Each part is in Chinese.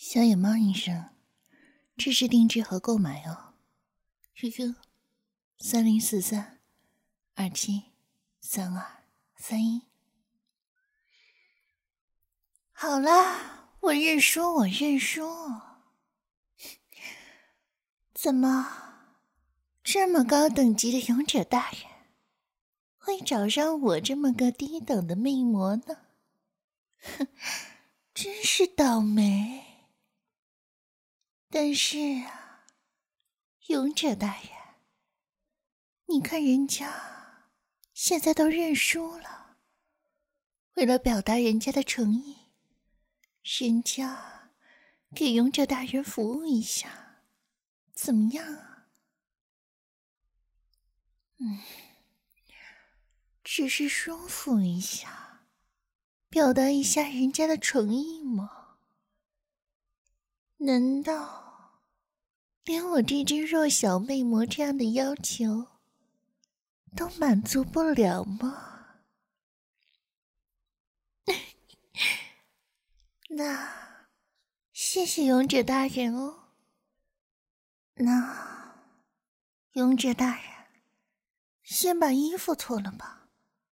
小野猫医生，这是定制和购买哦。QQ3043273231。好啦，我认输。怎么，这么高等级的勇者大人会找上我这么个低等的魅魔呢？哼，真是倒霉。但是啊，勇者大人，你看人家现在都认输了，为了表达人家的诚意，人家给勇者大人服务一下，怎么样啊？只是舒服一下，表达一下人家的诚意吗？难道连我这只弱小魅魔这样的要求都满足不了吗？那谢谢勇者大人哦。那勇者大人，先把衣服脱了吧。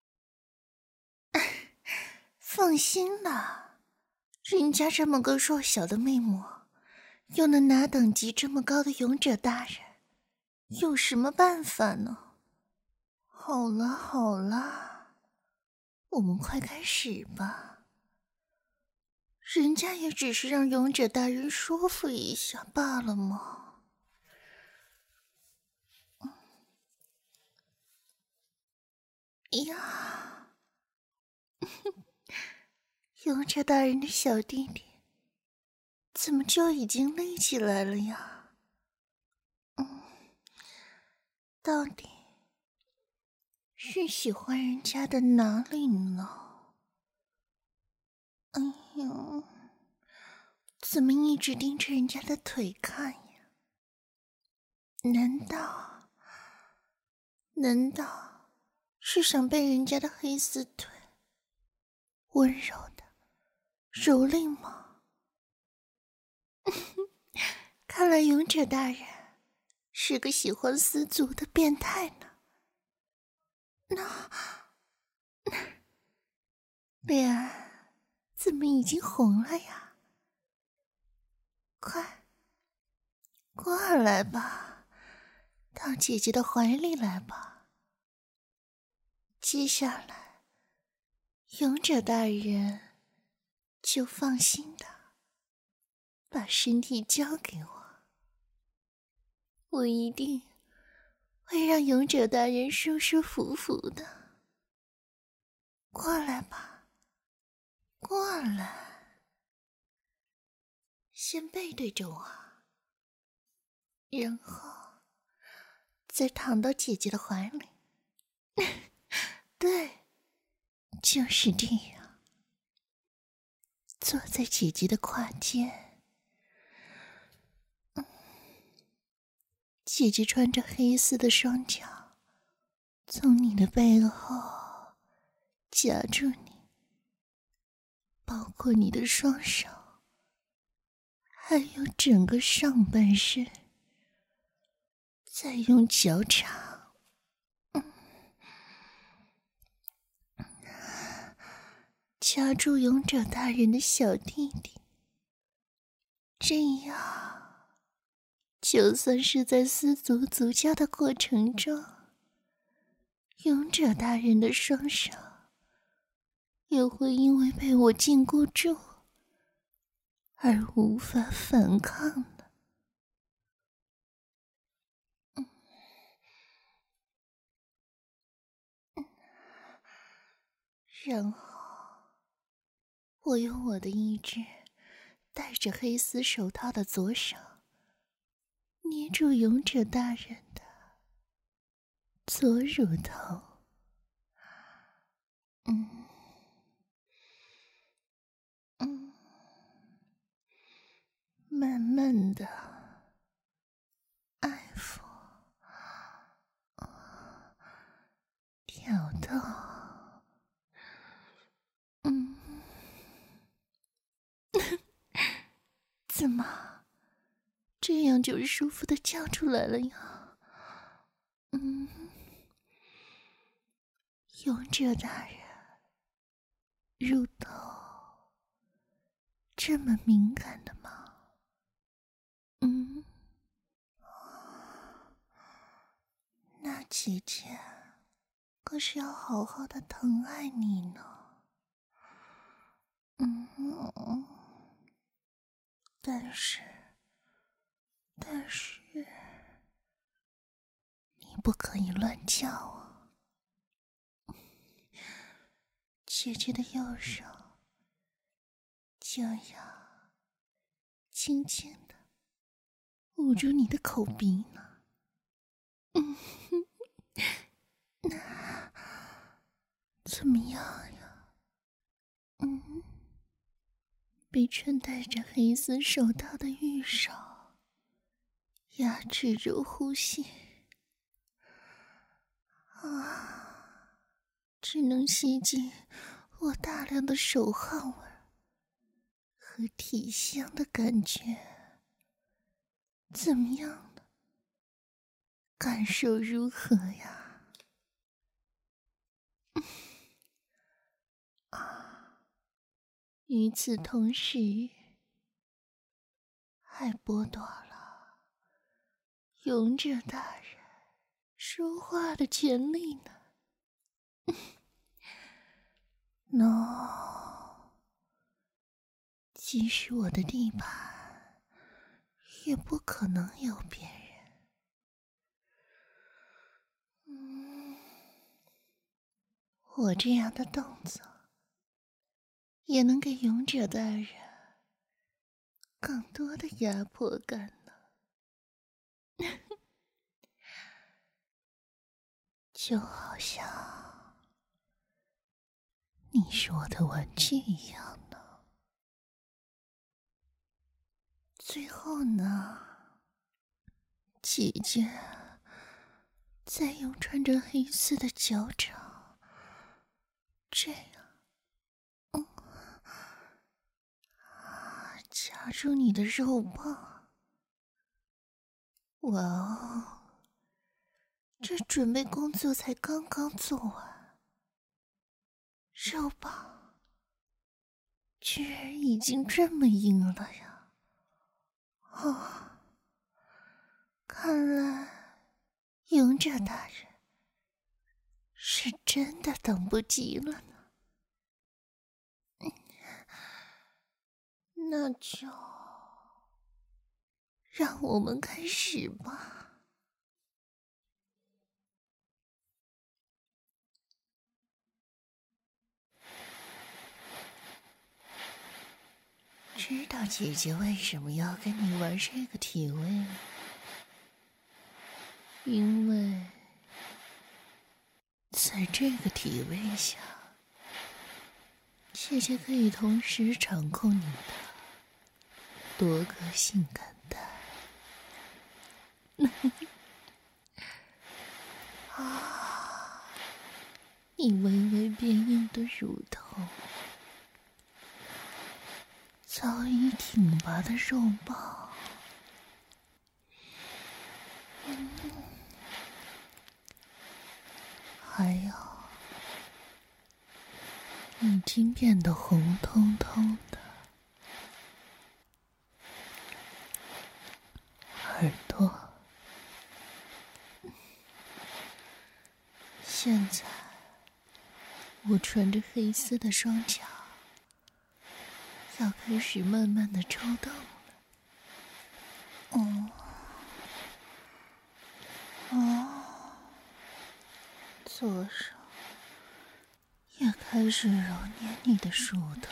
放心啦，人家这么个弱小的魅魔，又能拿等级这么高的勇者大人，有什么办法呢？好了，我们快开始吧。人家也只是让勇者大人舒服一下罢了嘛。呀，勇者大人的小弟弟怎么就已经立起来了呀？到底是喜欢人家的哪里呢？哎呦，怎么一直盯着人家的腿看呀？难道是想被人家的黑丝腿温柔的蹂躏吗？看来勇者大人是个喜欢丝足的变态呢。那脸怎么已经红了呀？快过来吧，到姐姐的怀里来吧。接下来勇者大人就放心的把身体交给我一定会让勇者大人舒舒服服的。过来吧，过来，先背对着我，然后再躺到姐姐的怀里。对，就是这样，坐在姐姐的胯间。姐姐穿着黑丝的双脚，从你的背后夹住你，包括你的双手，还有整个上半身，再用脚掌掐住勇者大人的小弟弟。这样，就算是在丝足足交的过程中，勇者大人的双手也会因为被我禁锢住而无法反抗的。然后我用我的一只戴着黑丝手套的左手捏住勇者大人的左乳头，慢慢的爱抚、挑逗，怎嘛，这样就舒服的叫出来了呀。勇者大人，乳头这么敏感的吗？那姐姐可是要好好的疼爱你呢。但是你不可以乱叫啊。姐姐的右手就要轻轻的捂住你的口鼻呢。那怎么样呀？被穿戴着黑丝手套的玉手压制住呼吸只能吸进我大量的手汗味和体香的感觉。怎么样呢？感受如何呀？与此同时，还剥夺了勇者大人说话的权利呢。No， 即使我的地盘，也不可能有别人。我这样的动作，也能给勇者大人更多的压迫感呢。就好像你是我的玩具一样呢。最后呢，姐姐再用穿着黑丝的脚掌，这样，夹住你的肉棒。哇哦，这准备工作才刚刚做完，肉棒居然已经这么硬了呀！看来勇者大人是真的等不及了呢。那就让我们开始吧。知道姐姐为什么要跟你玩这个体位吗？因为在这个体位下，姐姐可以同时掌控你的多个性感带。你微微变硬的乳头，早已挺拔的肉棒，还有已经变得红彤彤的耳朵。现在我穿着黑丝的双脚要开始慢慢的抽动了。左手也开始揉捏你的乳头，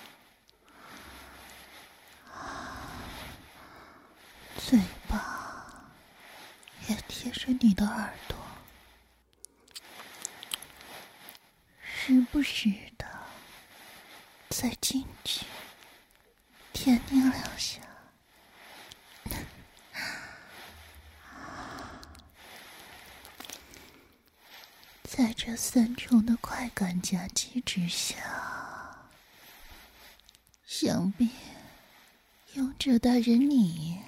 嘴巴也贴着你的耳朵，时不时的再进去舔你两下。在这三重的快感夹击之下，想必勇者大人你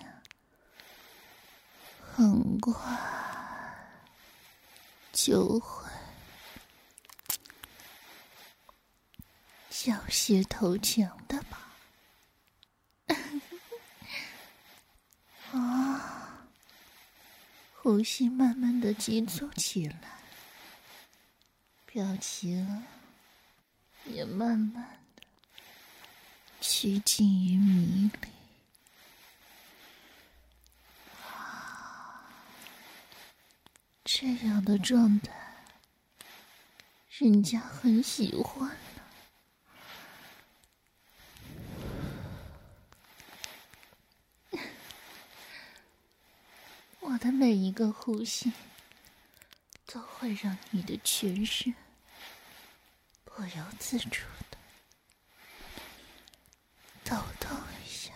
很快就会缴械投降的吧？啊，呼吸慢慢的急促起来，表情也慢慢的趋近于迷离。这样的状态，人家很喜欢呢。我的每一个呼吸，都会让你的全身不由自主的抖动一下。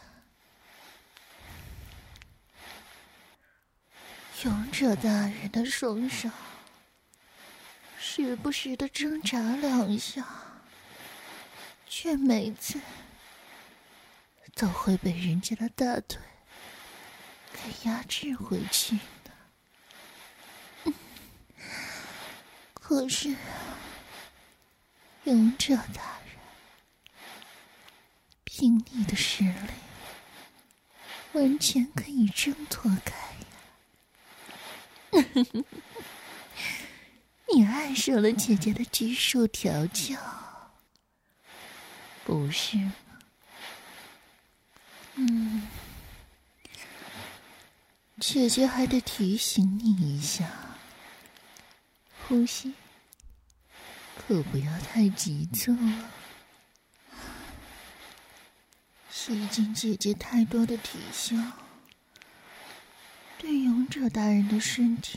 勇者大人的双手时不时的挣扎两下，却每次都会被人家的大腿给压制回去的。可是勇者大人，凭你的实力，完全可以挣脱开呀。你爱上了姐姐的拘束调教，不是吗？姐姐还得提醒你一下，呼吸可不要太急促啊。吸进姐姐太多的体香，对勇者大人的身体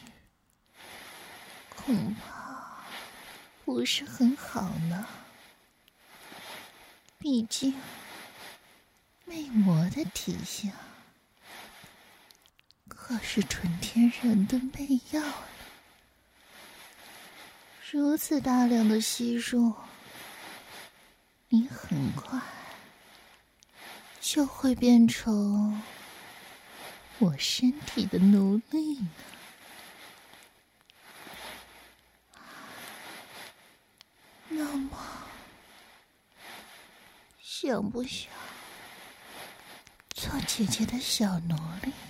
恐怕不是很好呢。毕竟魅魔的体香可是纯天然的媚药了，如此大量的吸入，你很快就会变成我身体的奴隶呢。那么，想不想做姐姐的小奴隶呀？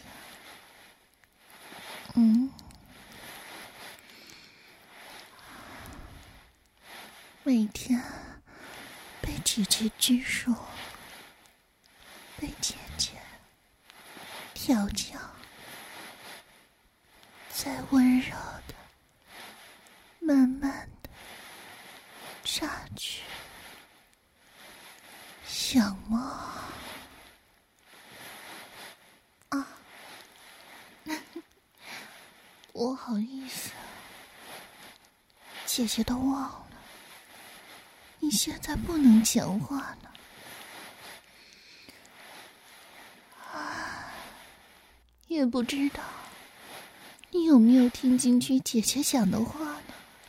每天被姐姐拘束，被姐姐调教，再温柔的、慢慢的榨取，想吗？啊，不好意思，姐姐都忘了，你现在不能讲话呢。也不知道你有没有听进去姐姐讲的话呢？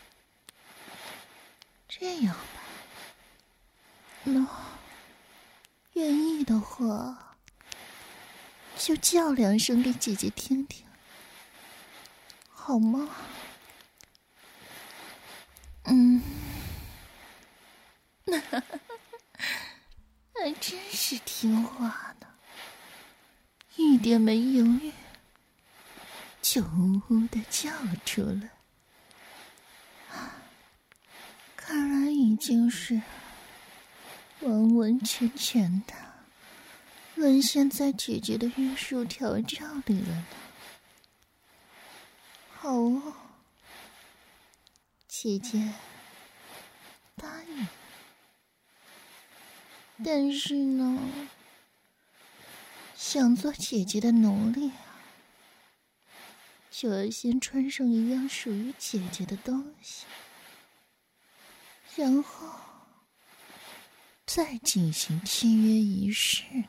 这样吧，那愿意的话，就叫2声给姐姐听听，好吗？还真是听话呢，一点没犹豫，就呜呜的叫出来。看来已经是完完全全的沦陷在姐姐的约束调教里了呢。好哦，姐姐答应。但是呢，想做姐姐的奴隶啊，就要先穿上一样属于姐姐的东西，然后再进行契约仪式呢。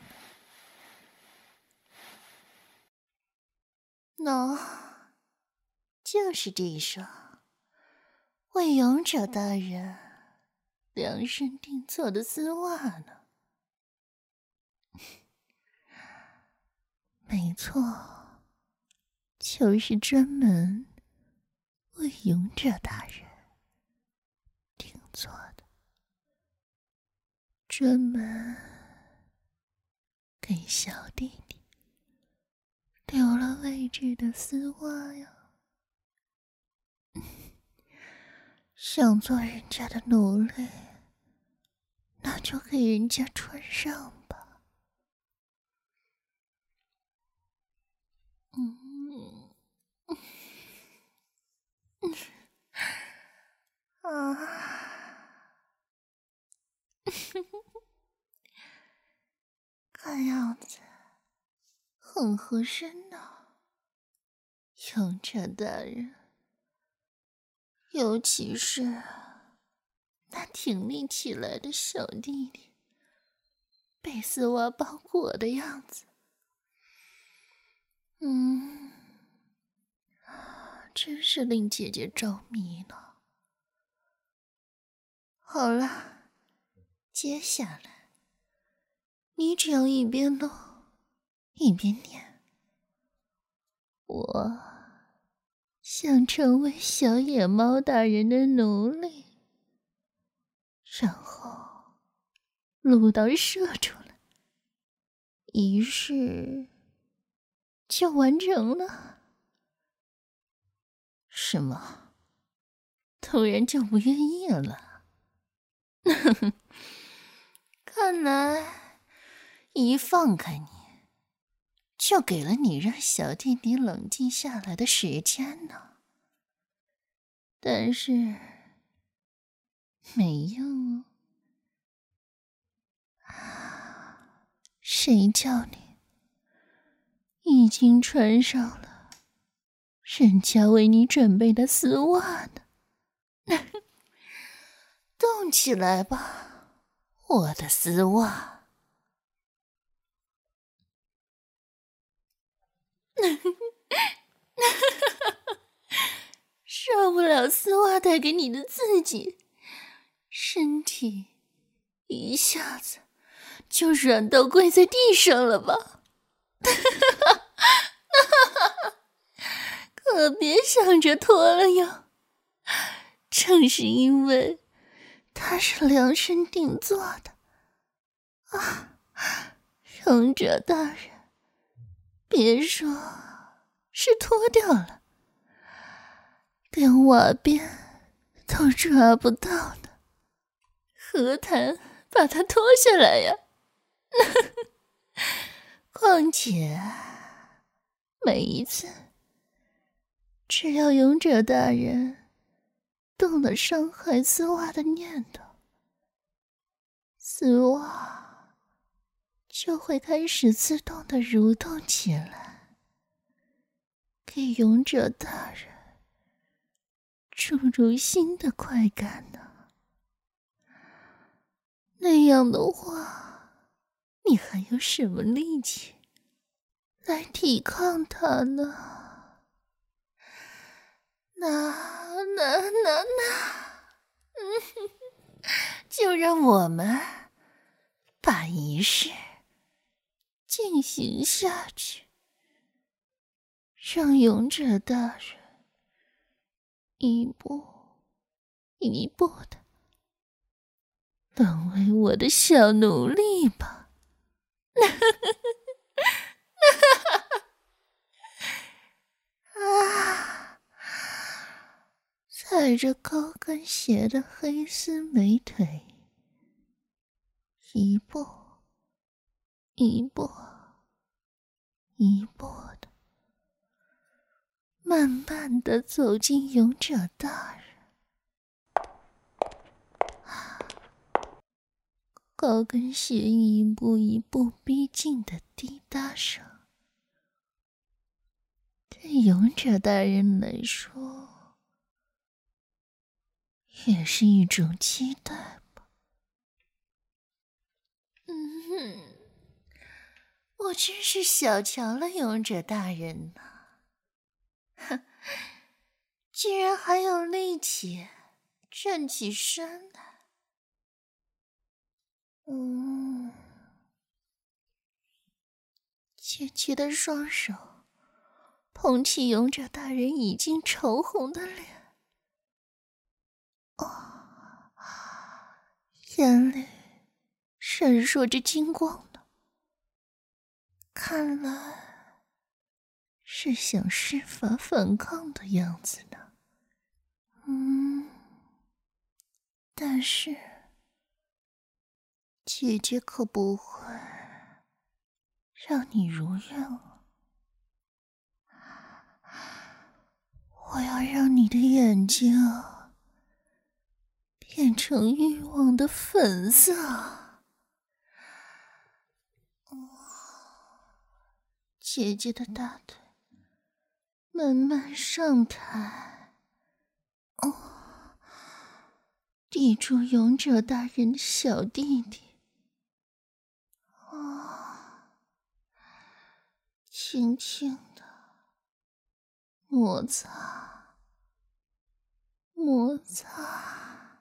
就是这一双为勇者大人量身定做的丝袜呢。 没错，就是专门为勇者大人定做的，专门给小弟弟留了位置的丝袜呀。想做人家的奴隶，那就给人家穿上吧。看样子很合身呢，勇者大人。尤其是那挺立起来的小弟弟，被丝袜包裹的样子，真是令姐姐着迷呢。好了，接下来你只要一边录一边念。我想成为小野猫大人的奴隶，然后录到射出来，仪式就完成了。什么？突然就不愿意了？看来一放开你，就给了你让小弟弟冷静下来的时间呢。但是没用啊！谁叫你已经穿上了人家为你准备的丝袜呢？动起来吧，我的丝袜！受不了丝袜带给你的刺激，身体一下子就软到跪在地上了吧？可别想着脱了哟！正是因为它是量身定做的啊，勇者大人，别说是脱掉了，连瓦边都抓不到呢，何谈把它脱下来呀？况且每一次只要勇者大人动了伤害丝袜的念头，丝袜就会开始自动的蠕动起来，给勇者大人注入新的快感呢。那样的话，你还有什么力气来抵抗它呢？就让我们把仪式进行下去，让勇者大人一步一步的沦为我的小奴隶吧。啊！踩着高跟鞋的黑丝美腿，一步一步一步的慢慢的走进勇者大人。高跟鞋一步一步逼近的滴答声，对勇者大人来说也是一种期待吧。我真是小瞧了勇者大人呢，哼，居然还有力气站起身来。 姐姐的双手捧起勇者大人已经潮红的脸，眼里闪烁着金光呢，看来是想施法反抗的样子呢。但是姐姐可不会让你如愿了。我要让你的眼睛变成欲望的粉色。姐姐的大腿慢慢上抬，抵住勇者大人的小弟弟，轻轻的摩擦，摩擦。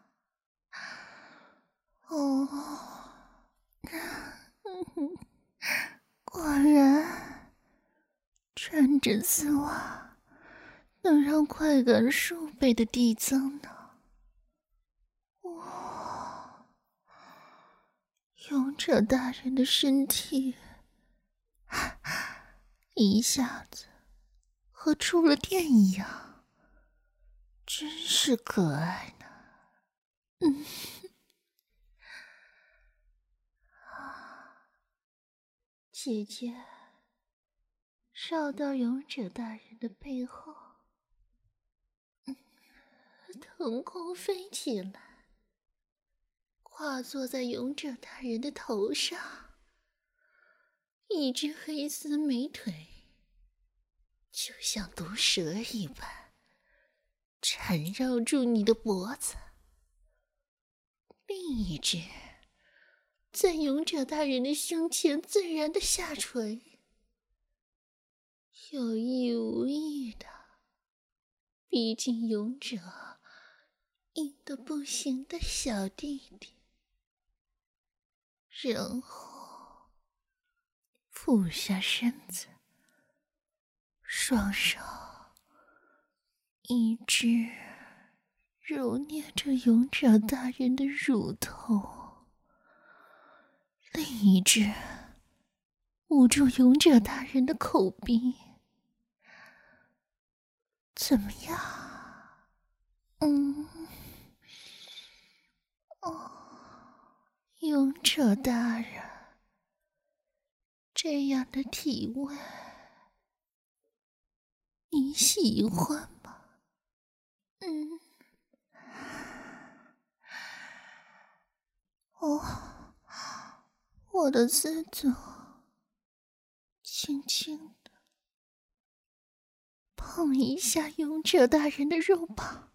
果然，穿着丝袜能让快感数倍的递增呢。勇者大人的身体一下子和触了电一样，真是可爱呢。姐姐绕到勇者大人的背后，腾空飞起来，跨坐在勇者大人的头上，一只黑丝美腿就像毒蛇一般缠绕住你的脖子，另一只在勇者大人的胸前自然的下垂，有意无意的逼近勇者硬得不行的小弟弟，然后俯下身子，双手一只揉捏着勇者大人的乳头，另一只捂住勇者大人的口鼻。怎么样？勇者大人，这样的体位你喜欢吗？我的丝足轻轻的碰一下勇者大人的肉棒，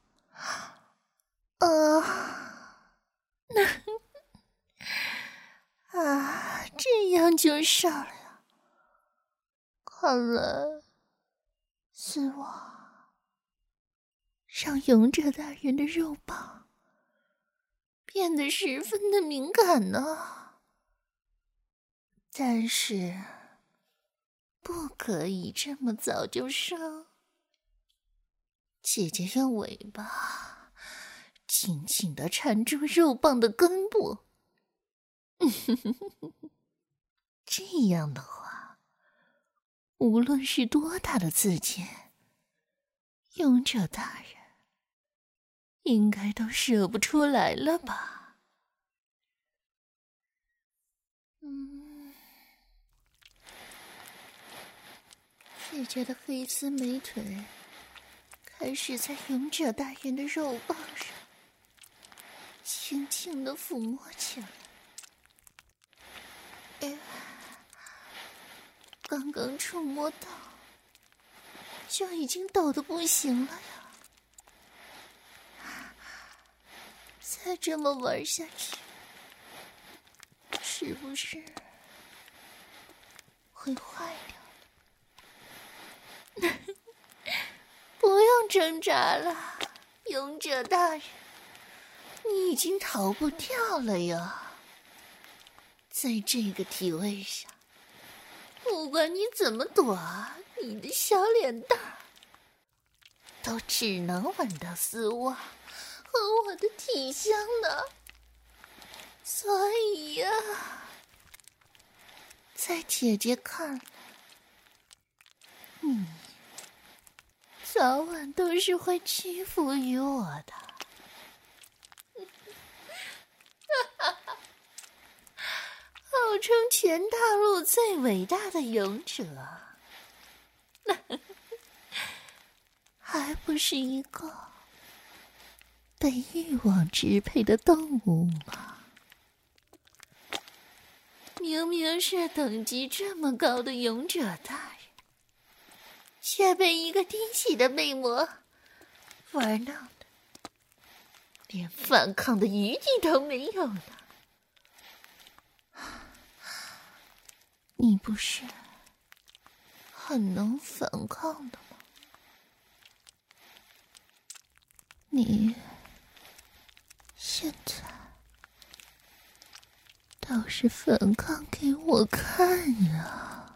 这样就上了。看来丝袜让勇者大人的肉棒变得十分的敏感呢。但是不可以这么早就上。姐姐用尾巴紧紧地缠住肉棒的根部，这样的话，无论是多大的刺激，勇者大人应该都射不出来了吧？姐姐的黑丝美腿开始在勇者大人的肉棒上轻轻地抚摸起来。刚刚触摸到就已经抖得不行了呀，再这么玩下去是不是会坏掉？不用挣扎了，勇者大人，你已经逃不掉了呀。在这个体位上， 不管你怎么躲，你的小脸蛋儿都只能闻到丝袜和我的体香呢。所以呀，在姐姐看来，你早晚都是会屈服于我的。号称全大陆最伟大的勇者，还不是一个被欲望支配的动物吗？明明是等级这么高的勇者大人，却被一个低级的魅魔玩弄的连反抗的余地都没有呢。你不是很能反抗的吗？你现在倒是反抗给我看呀！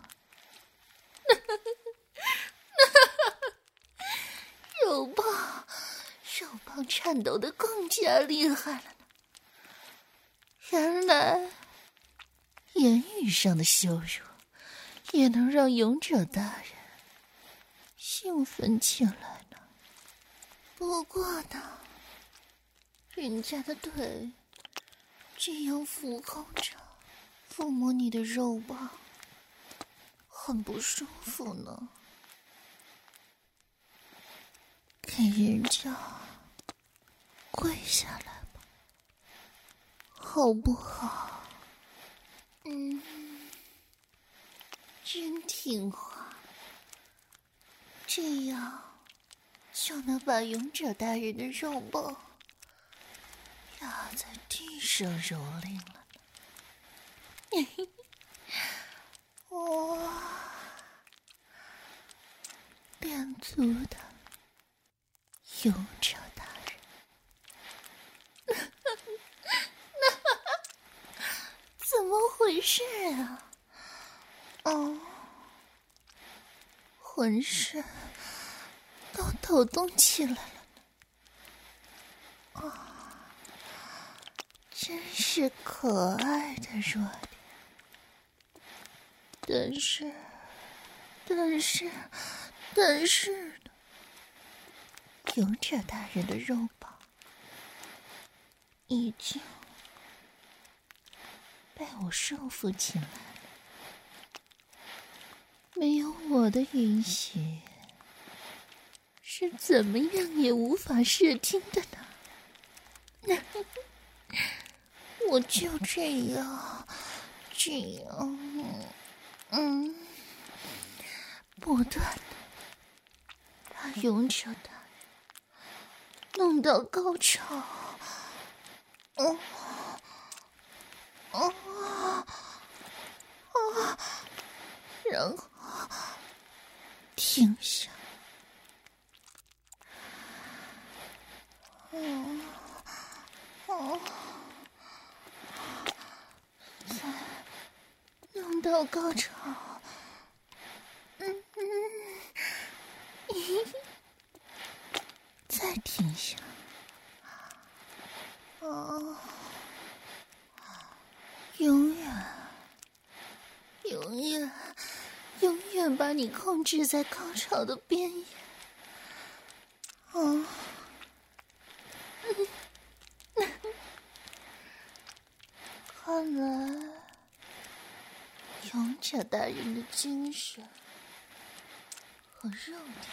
肉棒颤抖得更加厉害了呢。原来言语上的羞辱也能让勇者大人兴奋起来呢。不过呢，人家的腿这样俯空着抚摸你的肉棒，很不舒服呢。给人家跪下来吧，好不好？真听话，这样就能把勇者大人的肉棒压在地上蹂躏了呢。哇，练足的勇者大人，怎么回事啊？哦，浑身都抖动起来了呢。啊，真是可爱的弱点。但是呢，勇者大人的肉棒已经被我束缚起来了，没有我的允许，是怎么样也无法射精的呢？我就这样，不断的把勇者大人弄到高潮，然后停下。再弄到高潮，再停下。永远把你控制在高潮的边缘。看来勇者大人的精神和肉体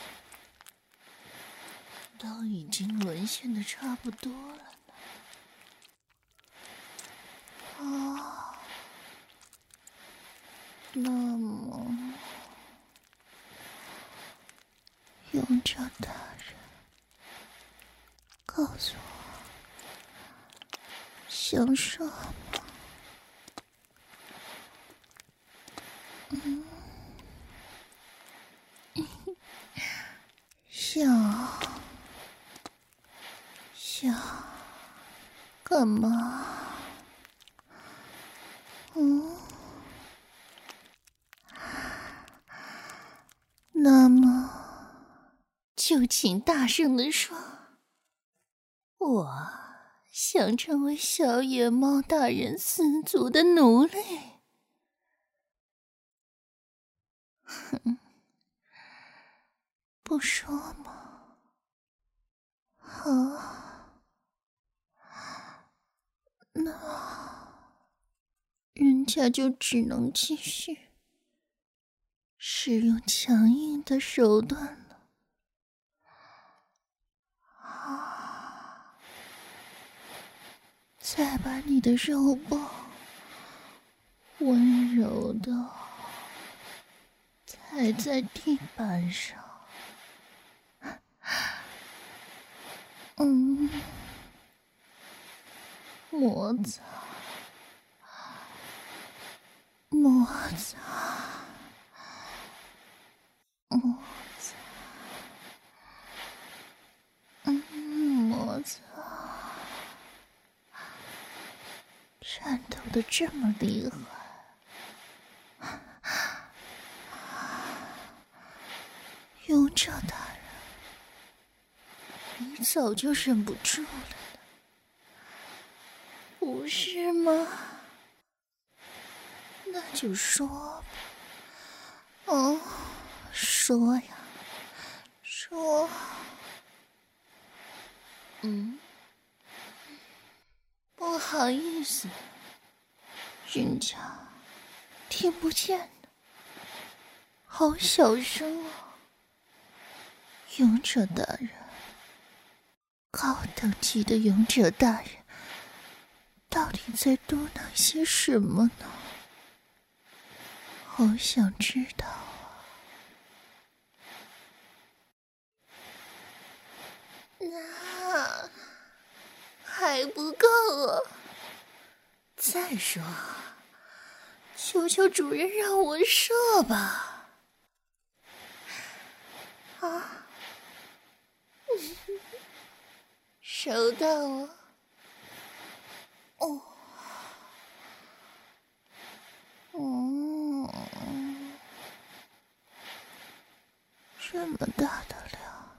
都已经沦陷的差不多了呢。那么勇者大人，告诉我，想什么？想干嘛？ 请大声地说：“我想成为小野猫大人私族的奴隶。”哼，不说吗？好，那人家就只能继续使用强硬的手段了。再把你的肉棒温柔的踩在地板上，摩擦，摩擦，摩擦，摩擦，颤抖的这么厉害。勇者大人，你早就忍不住了呢，不是吗？那就说吧。说呀，说。不好意思，人家听不见呢，好小声啊。勇者大人，高等级的勇者大人，到底在嘟囔些什么呢？好想知道啊。那还不够啊！再说，求求主人让我射吧！啊，收到哦。这么大的量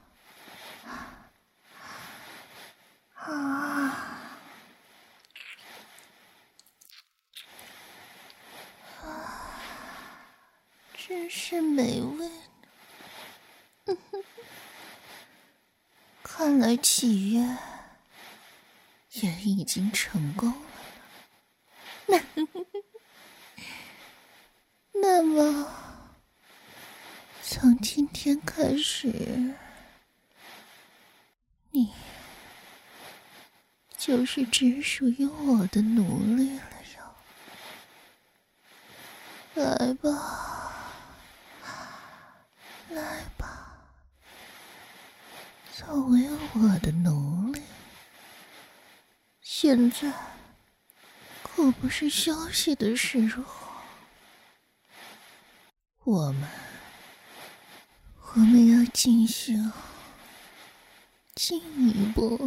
真是美味呢。看来契约也已经成功了呢。那么从今天开始，你就是只属于我的奴隶了哟。来吧，来吧，作为我的奴隶。现在可不是休息的时候，我们要进行进一步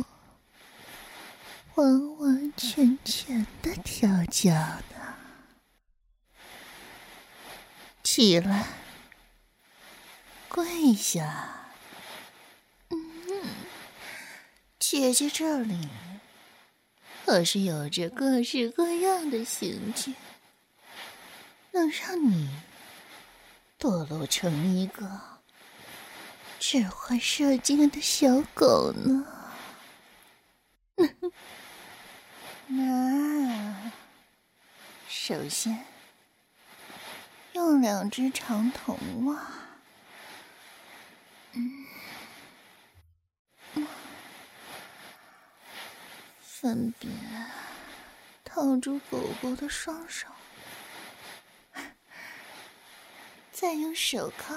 完完全全的调教呢。起来，跪下。姐姐这里可是有着各式各样的刑具，能让你堕落成一个只会射精的小狗呢。那首先用2只长筒袜，分别套住狗狗的双手，再用手铐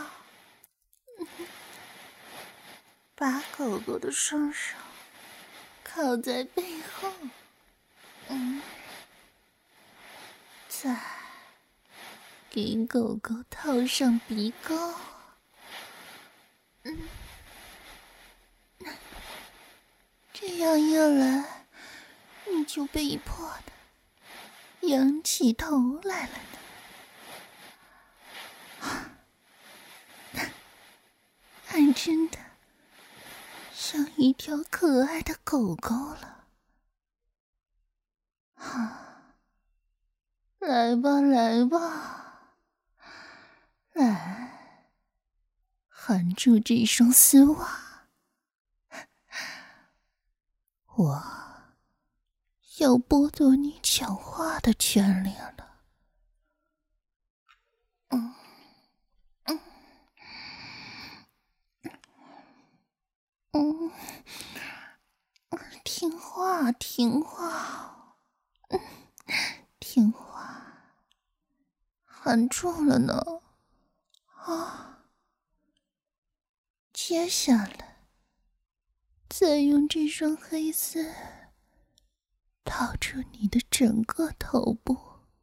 把狗狗的双手铐在背后，再给狗狗套上鼻钩，这样一来，你就被迫的仰起头来了呢。还真的像一条可爱的狗狗了。来吧，来吧，来，含住这双丝袜，我要剥夺你讲话的权利了。听话，听话，听话，含住了呢。接下来，再用这双黑丝套住你的整个头部。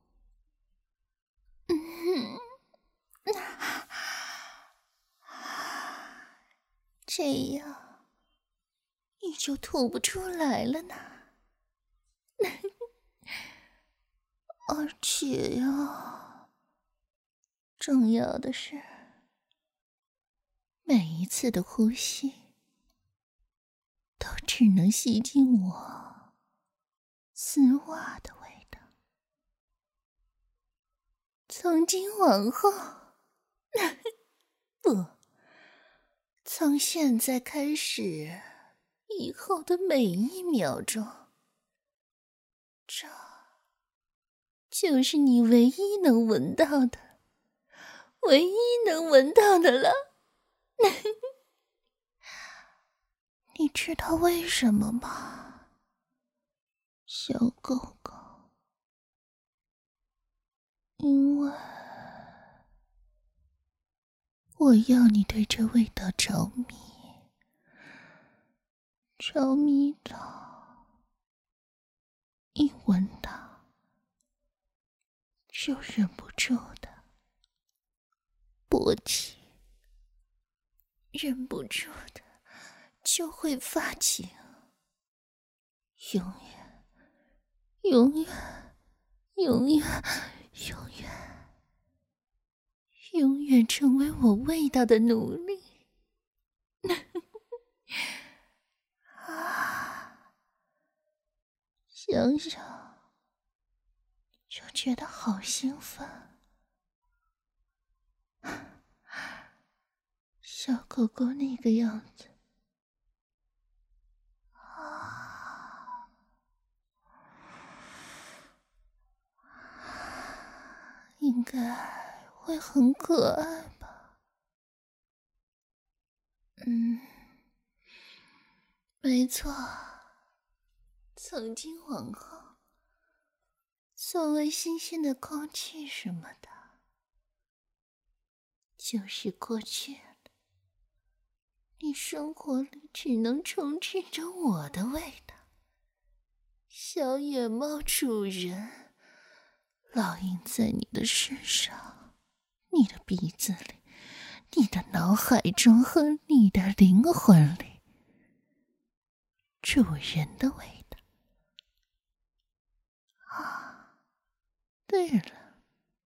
这样你就吐不出来了呢。而且呀，重要的是，每一次的呼吸都只能吸进我丝袜的味道。从今往后，不，从现在开始，以后的每一秒钟，这就是你唯一能闻到的，唯一能闻到的了。你知道为什么吗，小狗狗？因为我要你对这味道着迷，着迷到一闻到就忍不住的勃起，忍不住的就会发情，永远，永远，永远，永远，永远成为我味道的奴隶。想想就觉得好兴奋。小狗狗那个样子，应该会很可爱吧？没错，从今往后，所谓新鲜的空气什么的，就是过去了。你生活里只能充斥着我的味道。小野猫主人，烙印在你的身上，你的鼻子里，你的脑海中和你的灵魂里，主人的味道。对了，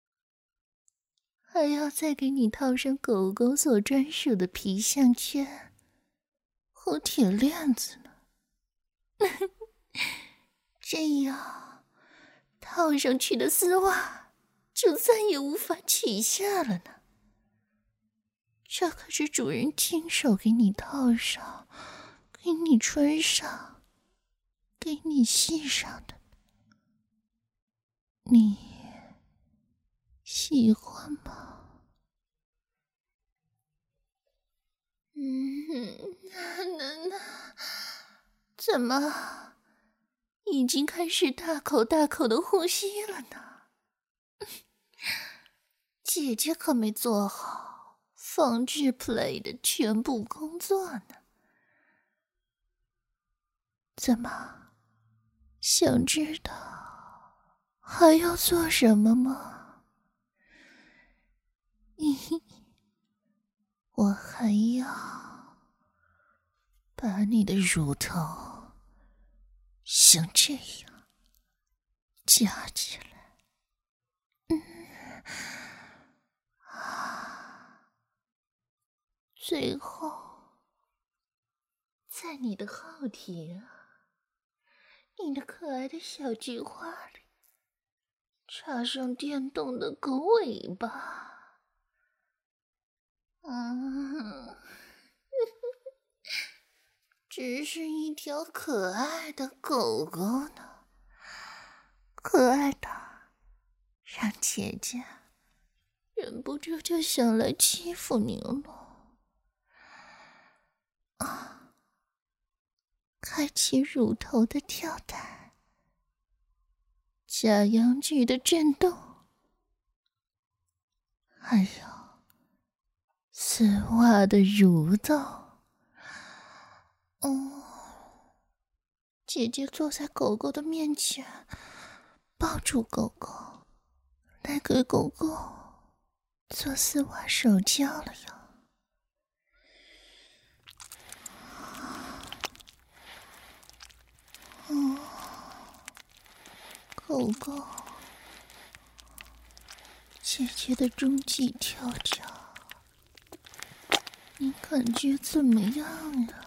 还要再给你套上狗狗所专属的皮项圈和铁链子呢。这样套上去的丝袜就再也无法取下了呢。这可是主人亲手给你套上，给你穿上，给你系上的。你喜欢吗？怎么已经开始大口大口的呼吸了呢？姐姐可没做好防治 play 的全部工作呢。怎么，想知道还要做什么吗？我还要把你的乳头像这样夹起来。最后在你的后庭，你的可爱的小菊花里插上电动的狗尾巴。只是一条可爱的狗狗呢，可爱的让姐姐忍不住就想来欺负你了。开启乳头的跳弹，假阳具的震动，还有丝袜的蠕动。姐姐坐在狗狗的面前，抱住狗狗，来给狗狗做丝袜手交了哟。狗狗，姐姐的中际调教，你感觉怎么样呀？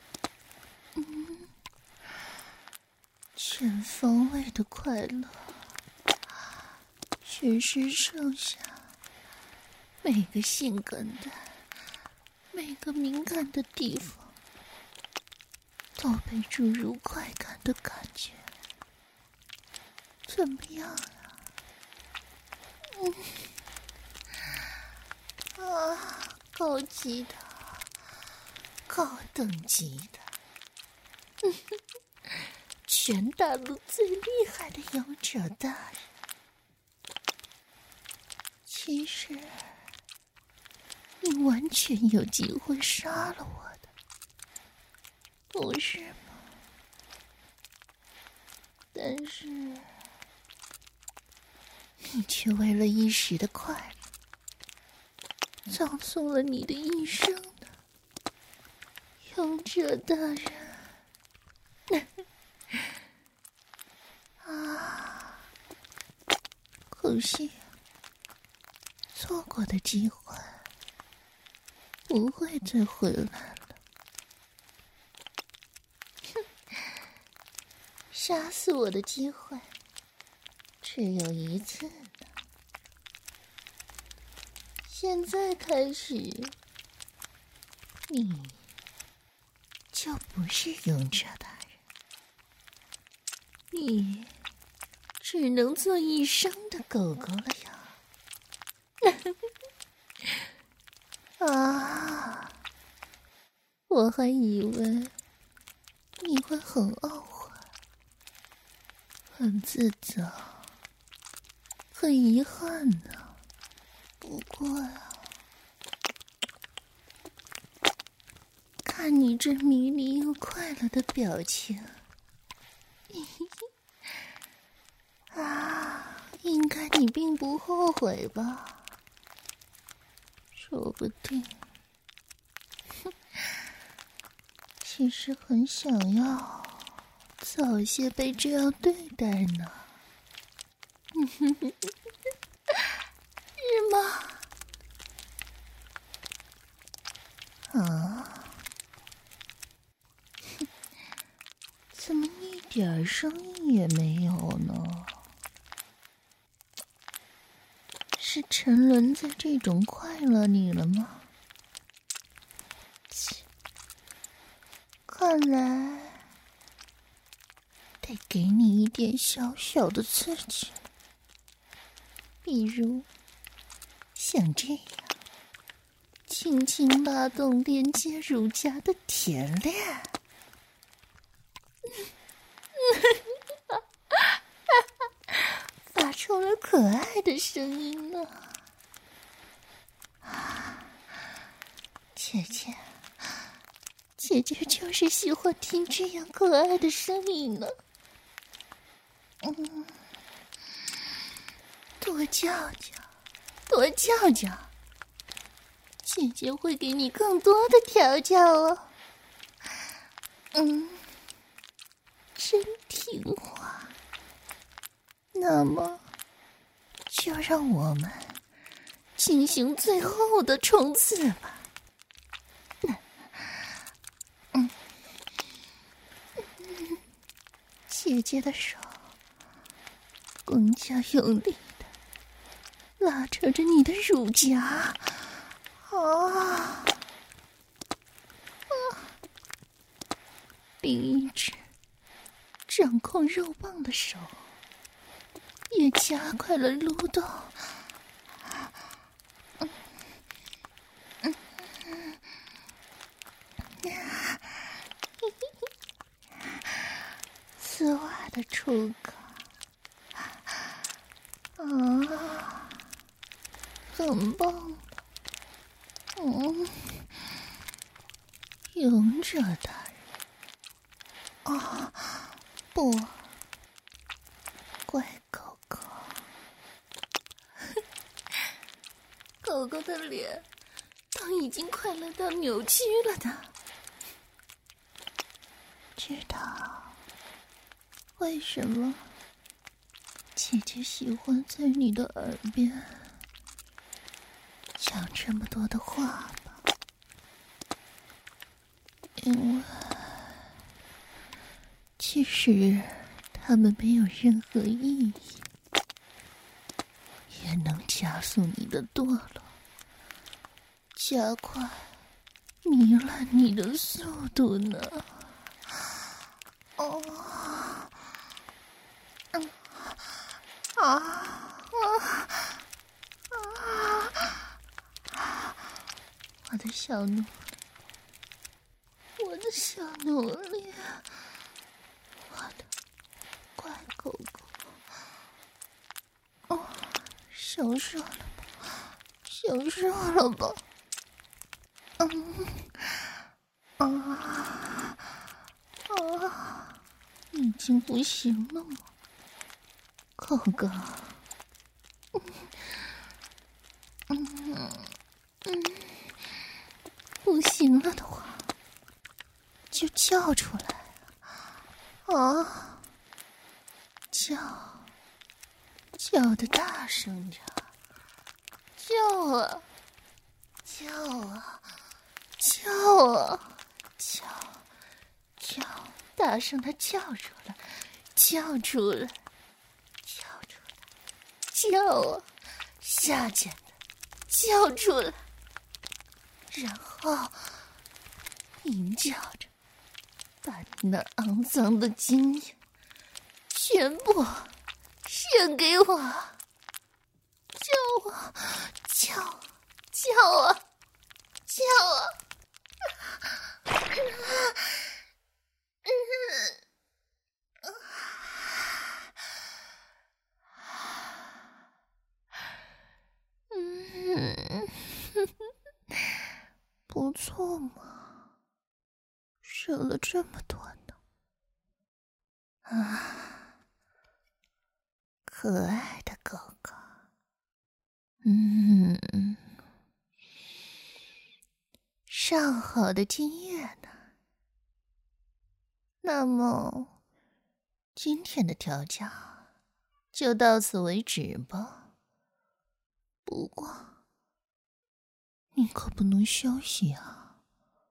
全方位的快乐，全身上下每个性感的、每个敏感的地方都被注入快感的感觉，怎么样呀？高级的、高等级的。全大陆最厉害的勇者大人，其实你完全有机会杀了我的，不是吗？但是你却为了一时的快乐，葬送了你的一生呢，勇者大人。可惜，错过的机会不会再回来了。杀死我的机会只有一次呢。现在开始，你就不是勇者大人，你只能做一生的狗狗了呀！我还以为你会很懊悔、很自责、很遗憾呢。不过呀，看你这迷离又快乐的表情，应该你并不后悔吧？说不定，其实很想要早些被这样对待呢。是吗？怎么一点声音也没有呢？是沉沦在这种快乐里了吗？切，看来得给你一点小小的刺激，比如像这样轻轻拉动连接乳颊的甜恋。发出了可爱的声音呢。姐姐就是喜欢听这样可爱的声音呢。多叫叫，多叫叫，姐姐会给你更多的调教哦。真听话。那么，就让我们进行最后的冲刺吧。 姐姐的手更加用力的拉扯着你的乳夹，另一只掌控肉棒的手也加快了蠕动。丝袜的触感很棒的。勇者大人，不，乖狗狗。狗狗的脸都已经快乐到扭曲了的。知道为什么姐姐喜欢在你的耳边讲这么多的话吧？因为其实它们没有任何意义，也能加速你的堕落，加快糜烂你的速度呢。我的小奴隶，我的小奴隶，我的乖狗狗，享受了吧，享受了吧。已经不行了吗，狗狗？不行了的话，就叫出来叫得大声点，叫啊，大声的叫出来，叫出来，叫啊，下贱的叫出来，然后吟叫着把你那肮脏的精液全部献给我，叫啊，叫啊，不错嘛，射了这么多呢。可爱的狗狗，上好的经验呢。那么，今天的调教就到此为止吧。不过，你可不能休息啊！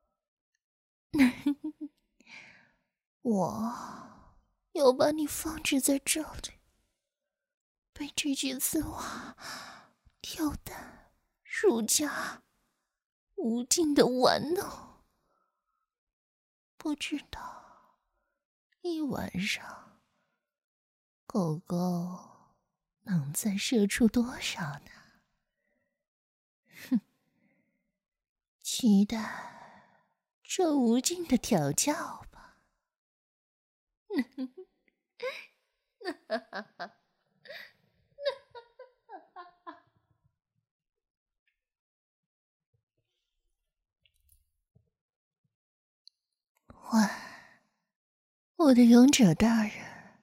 我要把你放置在这里，被这具丝袜、吊带、乳夹无尽的玩弄，不知道一晚上狗狗能再射出多少呢？哼，期待这无尽的调教吧。喂，我的勇者大人，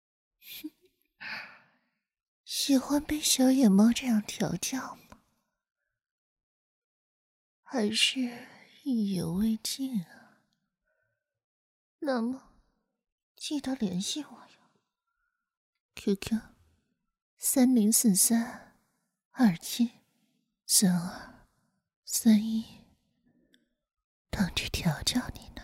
喜欢被小野猫这样调教吗？还是意犹未尽啊？那么记得联系我哟。QQ 3043273231，等着调教你呢。